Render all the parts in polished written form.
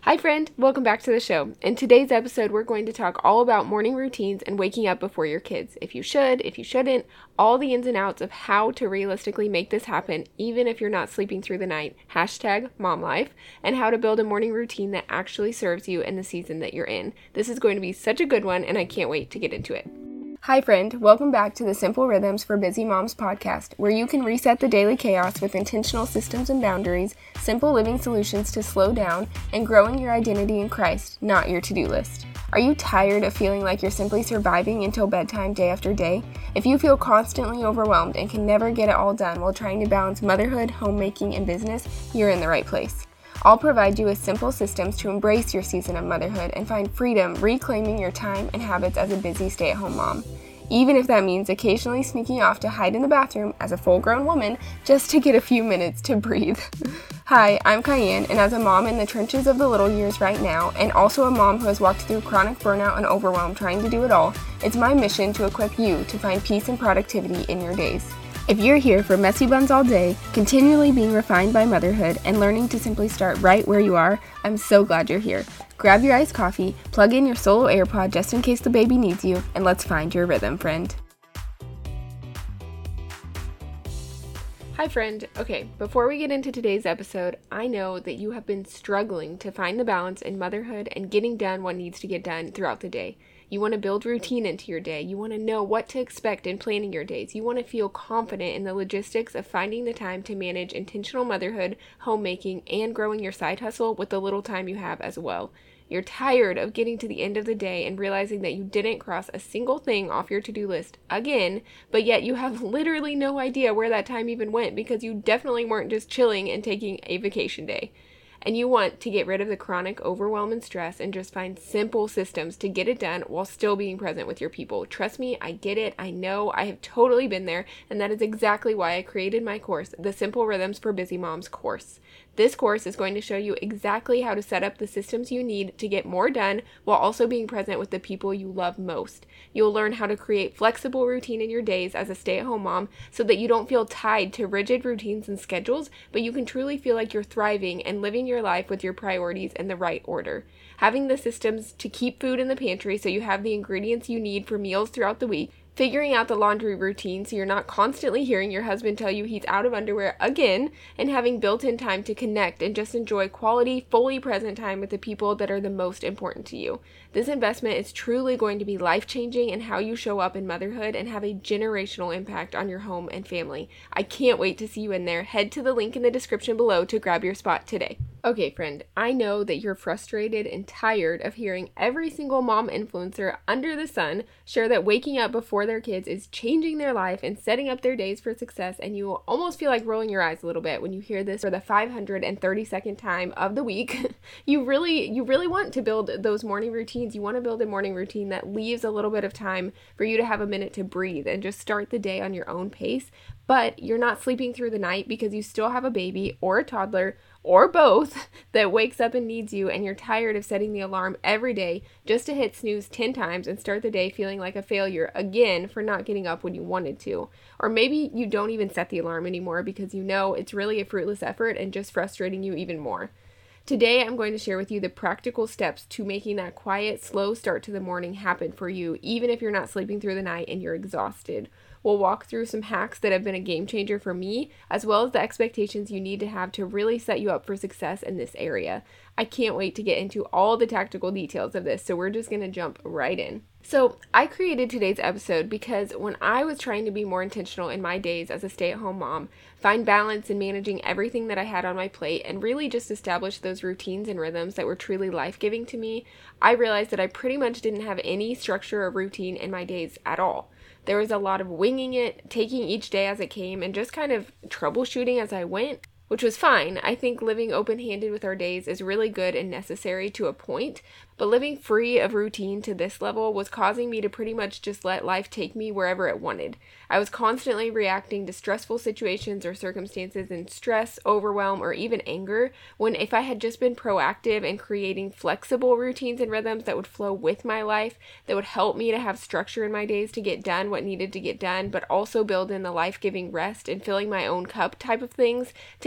Hi friend, welcome back to the show. In today's episode, we're going to talk all about morning routines and waking up before your kids. If you should, if you shouldn't, all the ins and outs of how to realistically make this happen, even if you're not sleeping through the night, #MomLife, and how to build a morning routine that actually serves you in the season that you're in. This is going to be such a good one, and I can't wait to get into it. Hi friend, welcome back to the Simple Rhythms for Busy Moms podcast, where you can reset the daily chaos with intentional systems and boundaries, simple living solutions to slow down, and growing your identity in Christ, not your to-do list. Are you tired of feeling like you're simply surviving until bedtime day after day? If you feel constantly overwhelmed and can never get it all done while trying to balance motherhood, homemaking, and business, you're in the right place. I'll provide you with simple systems to embrace your season of motherhood and find freedom reclaiming your time and habits as a busy stay-at-home mom. Even if that means occasionally sneaking off to hide in the bathroom as a full-grown woman just to get a few minutes to breathe. Hi, I'm Cayenne, and as a mom in the trenches of the little years right now, and also a mom who has walked through chronic burnout and overwhelm trying to do it all, it's my mission to equip you to find peace and productivity in your days. If you're here for messy buns all day, continually being refined by motherhood, and learning to simply start right where you are, I'm so glad you're here. Grab your iced coffee, plug in your solo AirPod just in case the baby needs you, and let's find your rhythm, friend. Hi friend. Okay, before we get into today's episode, I know that you have been struggling to find the balance in motherhood and getting done what needs to get done throughout the day. You want to build routine into your day. You want to know what to expect in planning your days. You want to feel confident in the logistics of finding the time to manage intentional motherhood, homemaking, and growing your side hustle with the little time you have as well. You're tired of getting to the end of the day and realizing that you didn't cross a single thing off your to-do list again, but yet you have literally no idea where that time even went because you definitely weren't just chilling and taking a vacation day. And you want to get rid of the chronic overwhelm and stress and just find simple systems to get it done while still being present with your people. Trust me, I get it. I know. I have totally been there. And that is exactly why I created my course, the Simple Rhythms for Busy Moms course. This course is going to show you exactly how to set up the systems you need to get more done while also being present with the people you love most. You'll learn how to create flexible routine in your days as a stay-at-home mom so that you don't feel tied to rigid routines and schedules, but you can truly feel like you're thriving and living your life with your priorities in the right order. Having the systems to keep food in the pantry so you have the ingredients you need for meals throughout the week, figuring out the laundry routine so you're not constantly hearing your husband tell you he's out of underwear again, and having built-in time to connect and just enjoy quality, fully present time with the people that are the most important to you. This investment is truly going to be life-changing in how you show up in motherhood and have a generational impact on your home and family. I can't wait to see you in there. Head to the link in the description below to grab your spot today. Okay, friend, I know that you're frustrated and tired of hearing every single mom influencer under the sun share that waking up before their kids is changing their life and setting up their days for success, and you will almost feel like rolling your eyes a little bit when you hear this for the 532nd time of the week. You really want to build those morning routines. You want to build a morning routine that leaves a little bit of time for you to have a minute to breathe and just start the day on your own pace, but you're not sleeping through the night because you still have a baby or a toddler or both that wakes up and needs you, and you're tired of setting the alarm every day just to hit snooze 10 times and start the day feeling like a failure again for not getting up when you wanted to. Or maybe you don't even set the alarm anymore because you know it's really a fruitless effort and just frustrating you even more. Today, I'm going to share with you the practical steps to making that quiet, slow start to the morning happen for you, even if you're not sleeping through the night and you're exhausted. We'll walk through some hacks that have been a game changer for me, as well as the expectations you need to have to really set you up for success in this area. I can't wait to get into all the tactical details of this, so we're just going to jump right in. So I created today's episode because when I was trying to be more intentional in my days as a stay-at-home mom, find balance in managing everything that I had on my plate, and really just establish those routines and rhythms that were truly life-giving to me, I realized that I pretty much didn't have any structure or routine in my days at all. There was a lot of winging it, taking each day as it came, and just kind of troubleshooting as I went, which was fine. I think living open-handed with our days is really good and necessary to a point, but living free of routine to this level was causing me to pretty much just let life take me wherever it wanted. I was constantly reacting to stressful situations or circumstances in stress, overwhelm, or even anger, when if I had just been proactive in creating flexible routines and rhythms that would flow with my life, that would help me to have structure in my days to get done what needed to get done, but also build in the life-giving rest and filling my own cup type of things to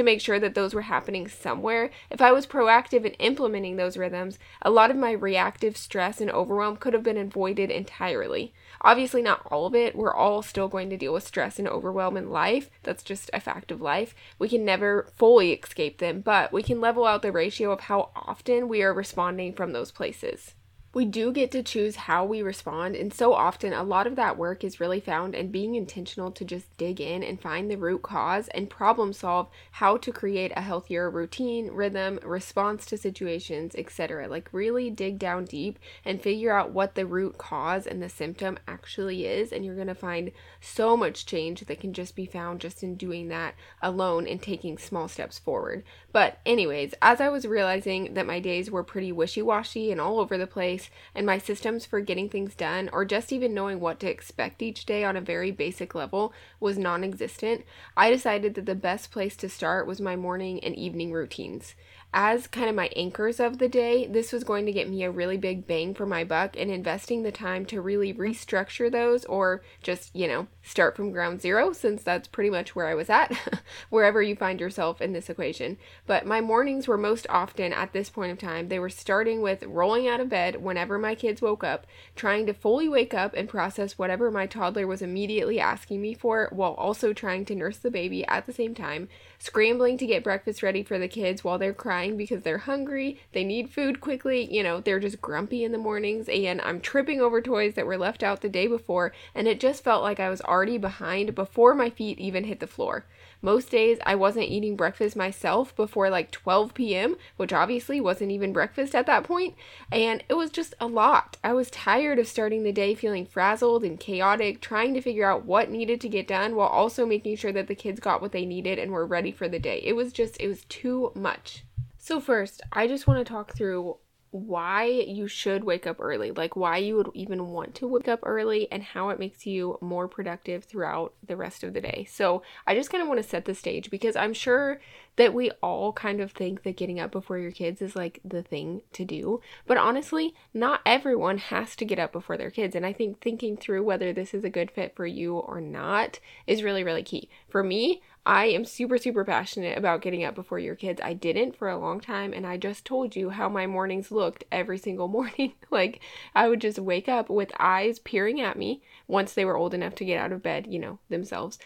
make sure that those were happening somewhere. If I was proactive in implementing those rhythms, a lot of my reactive stress and overwhelm could have been avoided entirely. Obviously, not all of it. We're all still going to deal with stress and overwhelm in life. That's just a fact of life. We can never fully escape them, but we can level out the ratio of how often we are responding from those places. We do get to choose how we respond, and so often a lot of that work is really found in being intentional to just dig in and find the root cause and problem solve how to create a healthier routine, rhythm, response to situations, etc. Like really dig down deep and figure out what the root cause and the symptom actually is, and you're going to find so much change that can just be found just in doing that alone and taking small steps forward. But anyways, as I was realizing that my days were pretty wishy-washy and all over the place, and my systems for getting things done, or just even knowing what to expect each day on a very basic level, was non-existent, I decided that the best place to start was my morning and evening routines. As kind of my anchors of the day, this was going to get me a really big bang for my buck, and investing the time to really restructure those, or just, start from ground zero, since that's pretty much where I was at, wherever you find yourself in this equation. But my mornings were most often, at this point of time, they were starting with rolling out of bed whenever my kids woke up, trying to fully wake up and process whatever my toddler was immediately asking me for, while also trying to nurse the baby at the same time, scrambling to get breakfast ready for the kids while they're crying because they're hungry, they need food quickly, they're just grumpy in the mornings, and I'm tripping over toys that were left out the day before, and it just felt like I was already behind before my feet even hit the floor. Most days I wasn't eating breakfast myself before like 12 p.m., which obviously wasn't even breakfast at that point, and it was just a lot. I was tired of starting the day feeling frazzled and chaotic, trying to figure out what needed to get done while also making sure that the kids got what they needed and were ready for the day. It was too much. So first, I just want to talk through why you should wake up early, like why you would even want to wake up early and how it makes you more productive throughout the rest of the day. So I just kind of want to set the stage, because I'm sure that we all kind of think that getting up before your kids is like the thing to do. But honestly, not everyone has to get up before their kids. And I think thinking through whether this is a good fit for you or not is really, really key. For me, I am super, super passionate about getting up before your kids. I didn't for a long time, and I just told you how my mornings looked every single morning. Like, I would just wake up with eyes peering at me once they were old enough to get out of bed, themselves.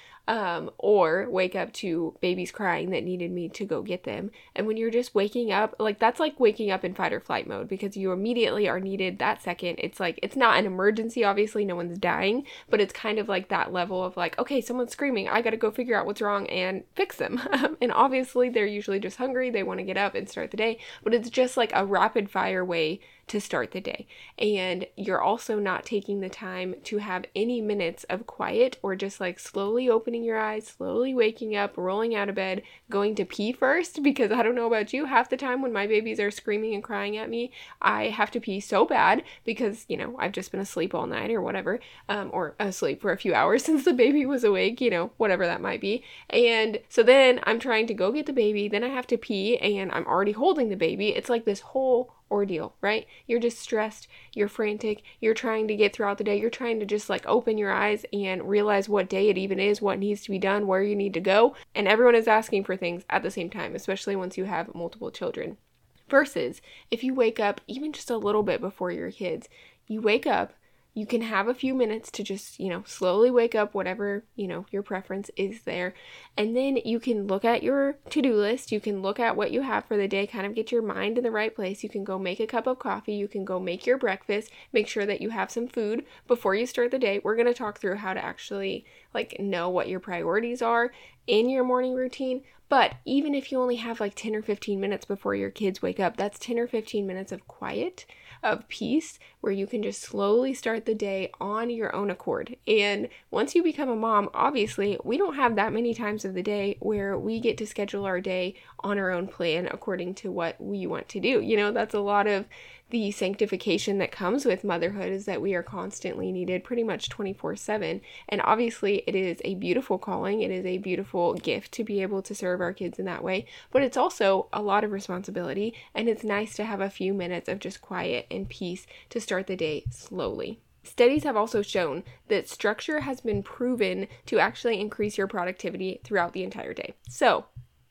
Or wake up to babies crying that needed me to go get them. And when you're just waking up, like that's like waking up in fight or flight mode, because you immediately are needed that second. It's like, it's not an emergency, obviously no one's dying, but it's kind of like that level of like, okay, someone's screaming, I gotta go figure out what's wrong and fix them. And obviously they're usually just hungry, they want to get up and start the day, but it's just like a rapid fire way to start the day. And you're also not taking the time to have any minutes of quiet, or just like slowly opening your eyes, slowly waking up, rolling out of bed, going to pee first, because I don't know about you, half the time when my babies are screaming and crying at me, I have to pee so bad because, I've just been asleep all night or whatever, or asleep for a few hours since the baby was awake, whatever that might be. And so then I'm trying to go get the baby, then I have to pee, and I'm already holding the baby. It's like this whole ordeal, right? You're just stressed, you're frantic, you're trying to get throughout the day, you're trying to just like open your eyes and realize what day it even is, what needs to be done, where you need to go, and everyone is asking for things at the same time, especially once you have multiple children. Versus if you wake up even just a little bit before your kids, you wake up, you can have a few minutes to just, slowly wake up, whatever, your preference is there. And then you can look at your to-do list. You can look at what you have for the day, kind of get your mind in the right place. You can go make a cup of coffee. You can go make your breakfast. Make sure that you have some food before you start the day. We're going to talk through how to actually know what your priorities are in your morning routine. But even if you only have 10 or 15 minutes before your kids wake up, that's 10 or 15 minutes of quiet, of peace, where you can just slowly start the day on your own accord. And once you become a mom, obviously, we don't have that many times of the day where we get to schedule our day on our own plan according to what we want to do. That's a lot of the sanctification that comes with motherhood, is that we are constantly needed pretty much 24/7. And obviously it is a beautiful calling. It is a beautiful gift to be able to serve our kids in that way, but it's also a lot of responsibility, and it's nice to have a few minutes of just quiet and peace to start the day slowly. Studies have also shown that structure has been proven to actually increase your productivity throughout the entire day. So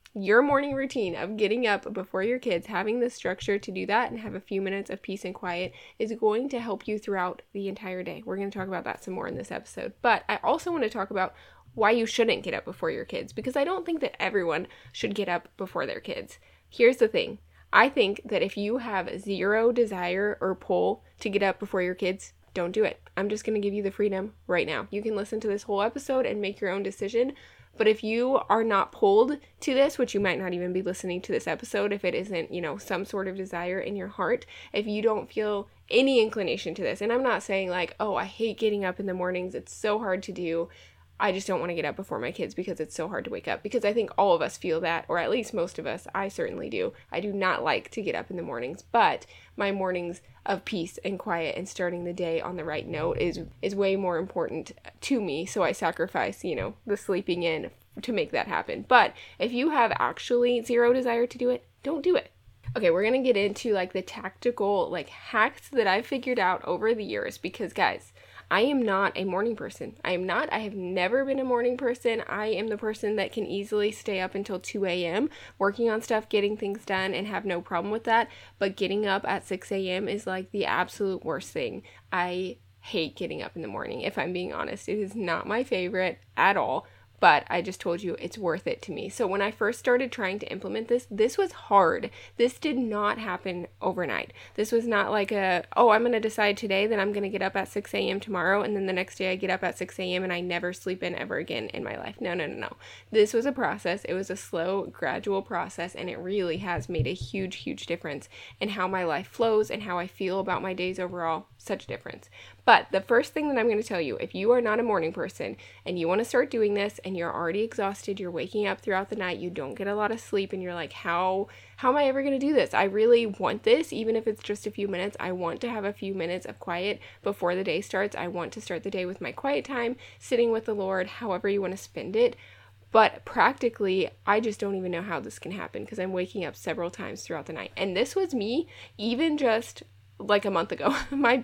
your morning routine of getting up before your kids, having the structure to do that and have a few minutes of peace and quiet is going to help you throughout the entire day. We're going to talk about that some more in this episode. But I also want to talk about why you shouldn't get up before your kids, because I don't think that everyone should get up before their kids. Here's the thing. I think that if you have zero desire or pull to get up before your kids, don't do it. I'm just going to give you the freedom right now. You can listen to this whole episode and make your own decision. But if you are not pulled to this, which you might not even be listening to this episode if it isn't, some sort of desire in your heart, if you don't feel any inclination to this, and I'm not saying like, oh, I hate getting up in the mornings, it's so hard to do, I just don't want to get up before my kids because it's so hard to wake up, because I think all of us feel that, or at least most of us. I certainly do. I do not like to get up in the mornings, but my mornings of peace and quiet and starting the day on the right note is way more important to me, so I sacrifice, the sleeping in to make that happen. But if you have actually zero desire to do it, don't do it. Okay, we're going to get into like the tactical hacks that I've figured out over the years, because guys, I am not a morning person. I have never been a morning person. I am the person that can easily stay up until 2 a.m. working on stuff, getting things done, and have no problem with that. But getting up at 6 a.m. is like the absolute worst thing. I hate getting up in the morning, if I'm being honest. It is not my favorite at all. But I just told you it's worth it to me. So when I first started trying to implement this was hard. This did not happen overnight. This was not like I'm going to decide today that I'm going to get up at 6 a.m. tomorrow, and then the next day I get up at 6 a.m. and I never sleep in ever again in my life. No. This was a process. It was a slow, gradual process, and it really has made a huge, huge difference in how my life flows and how I feel about my days overall. Such a difference. But the first thing that I'm going to tell you, if you are not a morning person and you want to start doing this and you're already exhausted, you're waking up throughout the night, you don't get a lot of sleep, and you're like, how am I ever going to do this? I really want this, even if it's just a few minutes. I want to have a few minutes of quiet before the day starts. I want to start the day with my quiet time, sitting with the Lord, however you want to spend it. But practically, I just don't even know how this can happen, because I'm waking up several times throughout the night. And this was me even just like a month ago.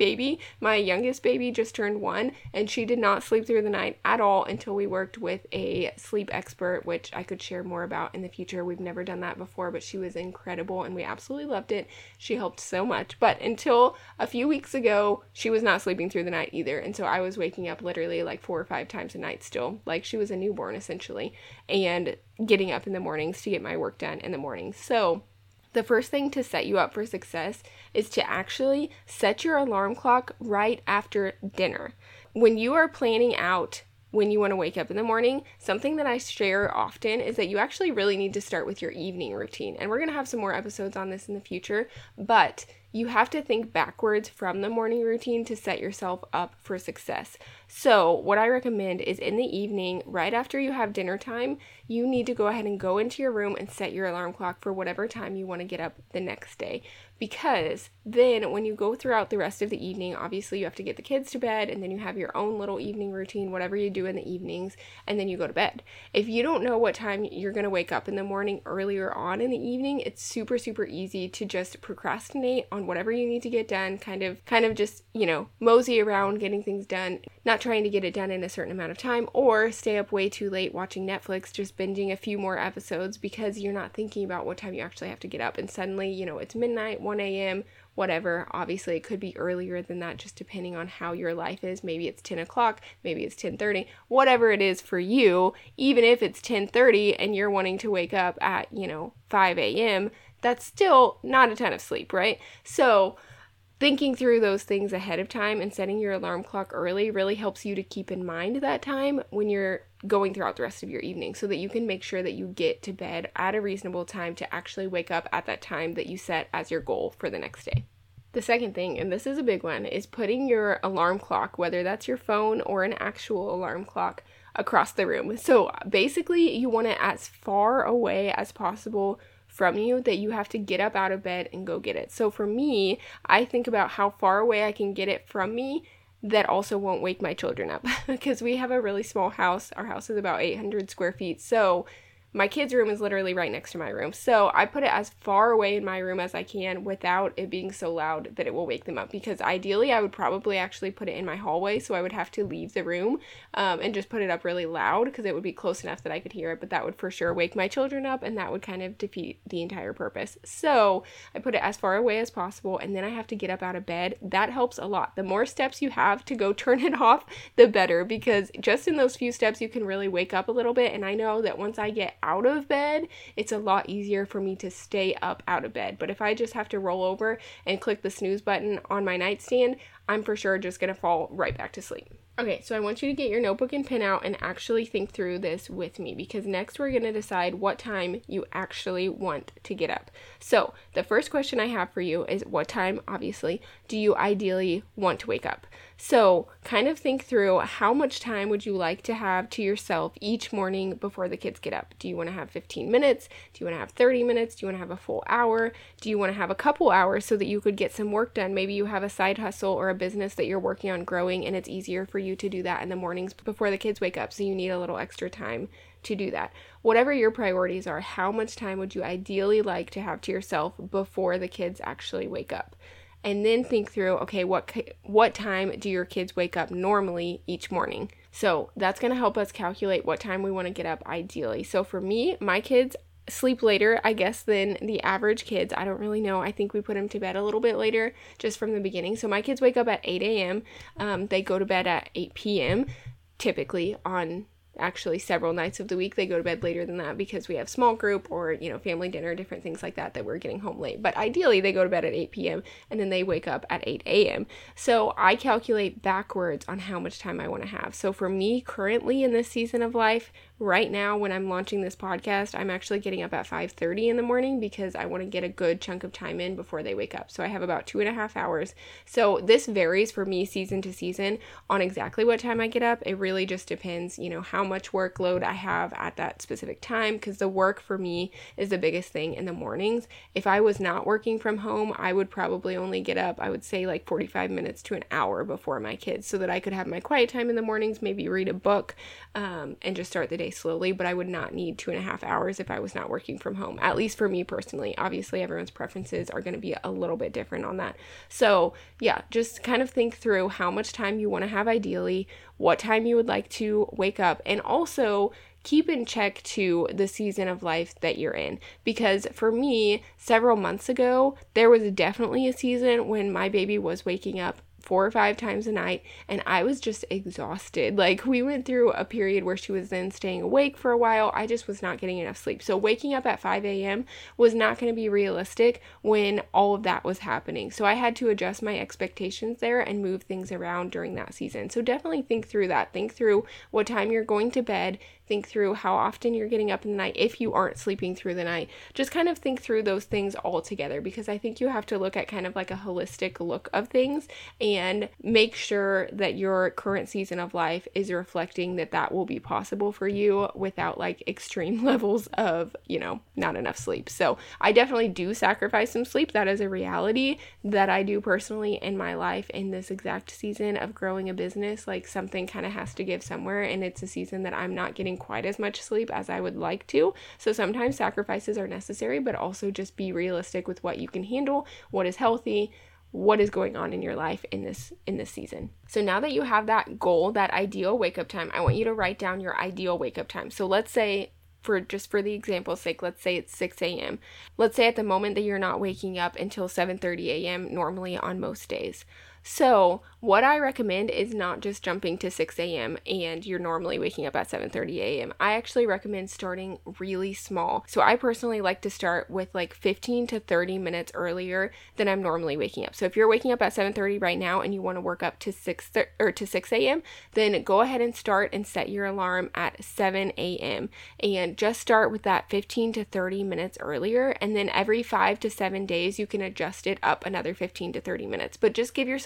My youngest baby just turned 1, and she did not sleep through the night at all until we worked with a sleep expert, which I could share more about in the future. We've never done that before, but she was incredible and we absolutely loved it. She helped so much. But until a few weeks ago, she was not sleeping through the night either. And so I was waking up literally like 4 or 5 times a night still, like she was a newborn essentially, and getting up in the mornings to get my work done in the morning. So the first thing to set you up for success is to actually set your alarm clock right after dinner. When you are planning out when you want to wake up in the morning, something that I share often is that you actually really need to start with your evening routine. And we're going to have some more episodes on this in the future, but you have to think backwards from the morning routine to set yourself up for success. So what I recommend is in the evening, right after you have dinner time, you need to go ahead and go into your room and set your alarm clock for whatever time you want to get up the next day. Because then when you go throughout the rest of the evening, obviously you have to get the kids to bed, and then you have your own little evening routine, whatever you do in the evenings, and then you go to bed. If you don't know what time you're going to wake up in the morning earlier on in the evening, it's super, super easy to just procrastinate on whatever you need to get done, kind of just, mosey around getting things done, not trying to get it done in a certain amount of time, or stay up way too late watching Netflix, just binging a few more episodes because you're not thinking about what time you actually have to get up. And suddenly, it's midnight, 1 a.m., whatever. Obviously, it could be earlier than that, just depending on how your life is. Maybe it's 10 o'clock, maybe it's 10:30, whatever it is for you. Even if it's 10:30 and you're wanting to wake up at, 5 a.m., that's still not a ton of sleep, right? So thinking through those things ahead of time and setting your alarm clock early really helps you to keep in mind that time when you're going throughout the rest of your evening, so that you can make sure that you get to bed at a reasonable time to actually wake up at that time that you set as your goal for the next day. The second thing, and this is a big one, is putting your alarm clock, whether that's your phone or an actual alarm clock, across the room. So basically you want it as far away as possible from you that you have to get up out of bed and go get it. So for me, I think about how far away I can get it from me that also won't wake my children up because we have a really small house. Our house is about 800 square feet. So my kids' room is literally right next to my room. So I put it as far away in my room as I can without it being so loud that it will wake them up, because ideally I would probably actually put it in my hallway, so I would have to leave the room and just put it up really loud because it would be close enough that I could hear it, but that would for sure wake my children up and that would kind of defeat the entire purpose. So I put it as far away as possible, and then I have to get up out of bed. That helps a lot. The more steps you have to go turn it off, the better, because just in those few steps you can really wake up a little bit. And I know that once I get out of bed, it's a lot easier for me to stay up out of bed. But if I just have to roll over and click the snooze button on my nightstand, I'm for sure just gonna fall right back to sleep. Okay, so I want you to get your notebook and pen out and actually think through this with me, because next we're going to decide what time you actually want to get up. So the first question I have for you is, what time, obviously, do you ideally want to wake up? So kind of think through, how much time would you like to have to yourself each morning before the kids get up? Do you want to have 15 minutes? Do you want to have 30 minutes? Do you want to have a full hour? Do you want to have a couple hours so that you could get some work done? Maybe you have a side hustle or a business that you're working on growing, and it's easier for you to do that in the mornings before the kids wake up, so you need a little extra time to do that. Whatever your priorities are, how much time would you ideally like to have to yourself before the kids actually wake up? And then think through, okay, what time do your kids wake up normally each morning? So that's going to help us calculate what time we want to get up ideally. So for me, my kids sleep later, I guess, than the average kids. I don't really know. I think we put them to bed a little bit later just from the beginning. So my kids wake up at 8 a.m. They go to bed at 8 p.m. typically. On actually several nights of the week they go to bed later than that because we have small group or, family dinner, different things like that we're getting home late. But ideally they go to bed at 8 p.m. and then they wake up at 8 a.m. So I calculate backwards on how much time I want to have. So for me currently in this season of life, right now when I'm launching this podcast, I'm actually getting up at 5:30 in the morning because I want to get a good chunk of time in before they wake up. So I have about 2.5 hours. So this varies for me season to season on exactly what time I get up. It really just depends, how much workload I have at that specific time, because the work for me is the biggest thing in the mornings. If I was not working from home, I would probably only get up, I would say, like 45 minutes to an hour before my kids, so that I could have my quiet time in the mornings, maybe read a book, and just start the day slowly. But I would not need 2.5 hours if I was not working from home, at least for me personally. Obviously everyone's preferences are going to be a little bit different on that. So yeah, just kind of think through how much time you want to have ideally, what time you would like to wake up, and also keep in check to the season of life that you're in. Because for me, several months ago, there was definitely a season when my baby was waking up 4 or 5 times a night and I was just exhausted. Like, we went through a period where she was then staying awake for a while. I just was not getting enough sleep. So waking up at 5 a.m. was not going to be realistic when all of that was happening. So I had to adjust my expectations there and move things around during that season. So definitely think through that. Think through what time you're going to bed. Think through how often you're getting up in the night if you aren't sleeping through the night. Just kind of think through those things all together, because I think you have to look at kind of like a holistic look of things and make sure that your current season of life is reflecting that will be possible for you without like extreme levels of, not enough sleep. So I definitely do sacrifice some sleep. That is a reality that I do personally in my life in this exact season of growing a business. Like, something kind of has to give somewhere, and it's a season that I'm not getting quite as much sleep as I would like to. So sometimes sacrifices are necessary, but also just be realistic with what you can handle, what is healthy, what is going on in your life in this season. So now that you have that goal, that ideal wake up time, I want you to write down your ideal wake up time. So let's say, for the example's sake, let's say it's 6 a.m. Let's say at the moment that you're not waking up until 7:30 a.m. normally on most days. So what I recommend is not just jumping to 6 a.m. and you're normally waking up at 7:30 a.m. I actually recommend starting really small. So I personally like to start with like 15 to 30 minutes earlier than I'm normally waking up. So if you're waking up at 7:30 right now and you want to work up to 6 a.m., then go ahead and start and set your alarm at 7 a.m. and just start with that 15 to 30 minutes earlier. And then every 5 to 7 days, you can adjust it up another 15 to 30 minutes. But just give yourself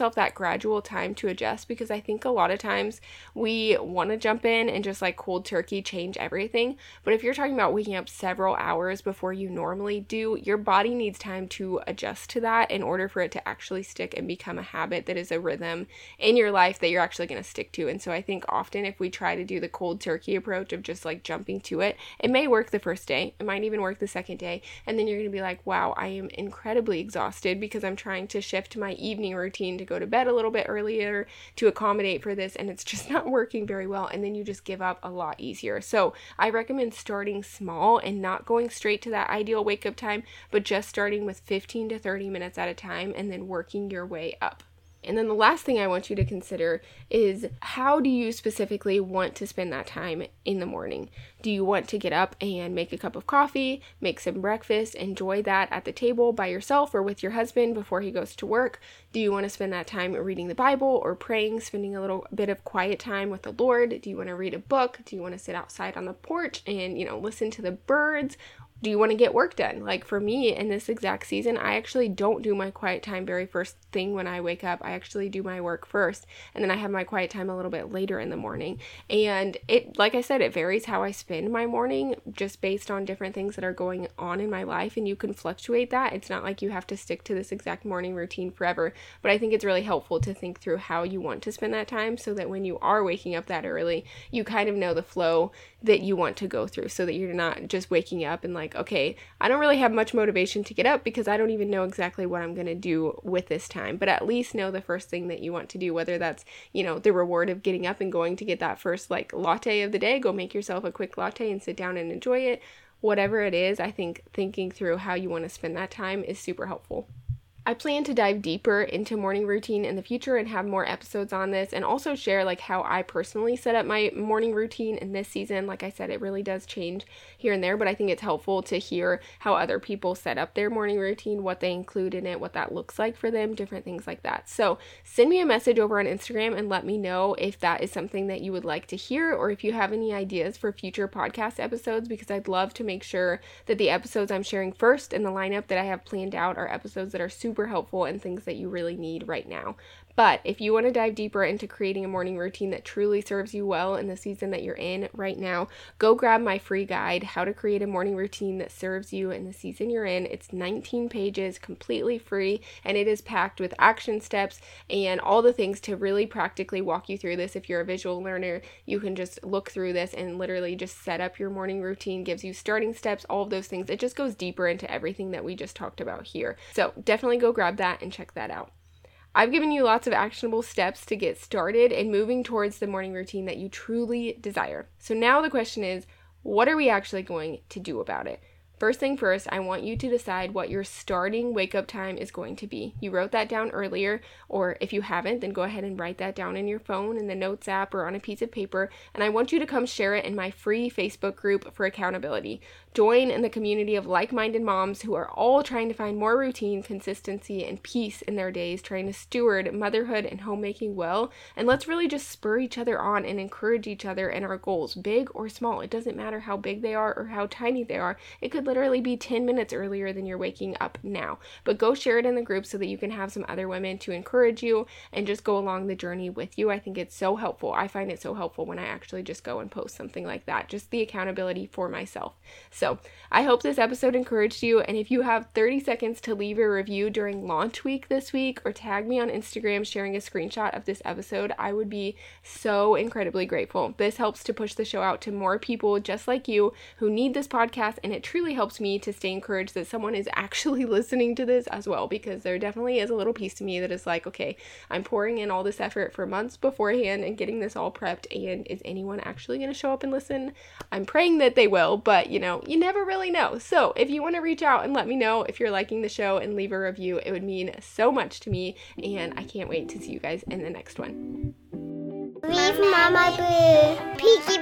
yourself that gradual time to adjust, because I think a lot of times we want to jump in and just like cold turkey change everything. But if you're talking about waking up several hours before you normally do, your body needs time to adjust to that in order for it to actually stick and become a habit that is a rhythm in your life that you're actually going to stick to. And so I think often if we try to do the cold turkey approach of just like jumping to it, it may work the first day, it might even work the second day, and then you're going to be like, wow, I am incredibly exhausted because I'm trying to shift my evening routine to go to bed a little bit earlier to accommodate for this, and it's just not working very well, and then you just give up a lot easier. So I recommend starting small and not going straight to that ideal wake up time, but just starting with 15 to 30 minutes at a time and then working your way up. And then the last thing I want you to consider is, how do you specifically want to spend that time in the morning? Do you want to get up and make a cup of coffee, make some breakfast, enjoy that at the table by yourself or with your husband before he goes to work? Do you want to spend that time reading the Bible or praying, spending a little bit of quiet time with the Lord? Do you want to read a book? Do you want to sit outside on the porch and, listen to the birds? Do you want to get work done? Like for me in this exact season, I actually don't do my quiet time very first thing when I wake up. I actually do my work first, and then I have my quiet time a little bit later in the morning. And it, like I said, it varies how I spend my morning just based on different things that are going on in my life, and you can fluctuate that. It's not like you have to stick to this exact morning routine forever, but I think it's really helpful to think through how you want to spend that time so that when you are waking up that early, you kind of know the flow that you want to go through, so that you're not just waking up and like, okay, I don't really have much motivation to get up because I don't even know exactly what I'm going to do with this time, but at least know the first thing that you want to do, whether that's, the reward of getting up and going to get that first like latte of the day, go make yourself a quick latte and sit down and enjoy it. Whatever it is, I think thinking through how you want to spend that time is super helpful. I plan to dive deeper into morning routine in the future and have more episodes on this, and also share like how I personally set up my morning routine in this season. Like I said, it really does change here and there, but I think it's helpful to hear how other people set up their morning routine, what they include in it, what that looks like for them, different things like that. So send me a message over on Instagram and let me know if that is something that you would like to hear, or if you have any ideas for future podcast episodes, because I'd love to make sure that the episodes I'm sharing first in the lineup that I have planned out are episodes that are super helpful and things that you really need right now. But if you want to dive deeper into creating a morning routine that truly serves you well in the season that you're in right now, go grab my free guide, How to Create a Morning Routine That Serves You in the Season You're In. It's 19 pages, completely free, and it is packed with action steps and all the things to really practically walk you through this. If you're a visual learner, you can just look through this and literally just set up your morning routine, gives you starting steps, all of those things. It just goes deeper into everything that we just talked about here. So definitely go grab that and check that out. I've given you lots of actionable steps to get started and moving towards the morning routine that you truly desire. So now the question is, what are we actually going to do about it? First thing first, I want you to decide what your starting wake up time is going to be. You wrote that down earlier, or if you haven't, then go ahead and write that down in your phone, in the notes app, or on a piece of paper, and I want you to come share it in my free Facebook group for accountability. Join in the community of like-minded moms who are all trying to find more routine, consistency, and peace in their days, trying to steward motherhood and homemaking well, and let's really just spur each other on and encourage each other in our goals, big or small. It doesn't matter how big they are or how tiny they are. It could literally be 10 minutes earlier than you're waking up now. But go share it in the group so that you can have some other women to encourage you and just go along the journey with you. I think it's so helpful. I find it so helpful when I actually just go and post something like that, just the accountability for myself. So I hope this episode encouraged you, and if you have 30 seconds to leave a review during launch week this week, or tag me on Instagram sharing a screenshot of this episode, I would be so incredibly grateful. This helps to push the show out to more people just like you who need this podcast, and it truly helps me to stay encouraged that someone is actually listening to this as well, because there definitely is a little piece to me that is like, okay, I'm pouring in all this effort for months beforehand and getting this all prepped, and is anyone actually going to show up and listen? I'm praying that they will, but you never really know. So if you want to reach out and let me know if you're liking the show and leave a review, it would mean so much to me, and I can't wait to see you guys in the next one. Leave Mama Boo. Peeky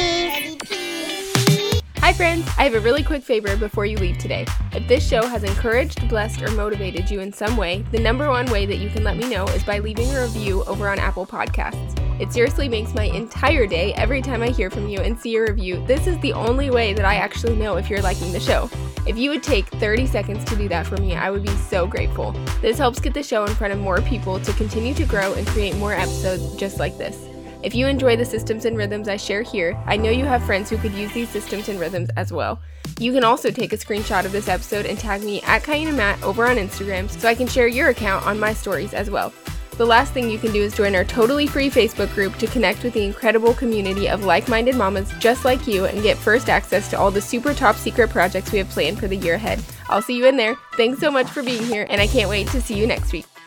peas. Hi friends, I have a really quick favor before you leave today. If this show has encouraged, blessed, or motivated you in some way, the number one way that you can let me know is by leaving a review over on Apple Podcasts. It seriously makes my entire day every time I hear from you and see your review. This is the only way that I actually know if you're liking the show. If you would take 30 seconds to do that for me, I would be so grateful. This helps get the show in front of more people to continue to grow and create more episodes just like this. If you enjoy the systems and rhythms I share here, I know you have friends who could use these systems and rhythms as well. You can also take a screenshot of this episode and tag me at Kyan and Matt over on Instagram so I can share your account on my stories as well. The last thing you can do is join our totally free Facebook group to connect with the incredible community of like-minded mamas just like you and get first access to all the super top secret projects we have planned for the year ahead. I'll see you in there. Thanks so much for being here, and I can't wait to see you next week.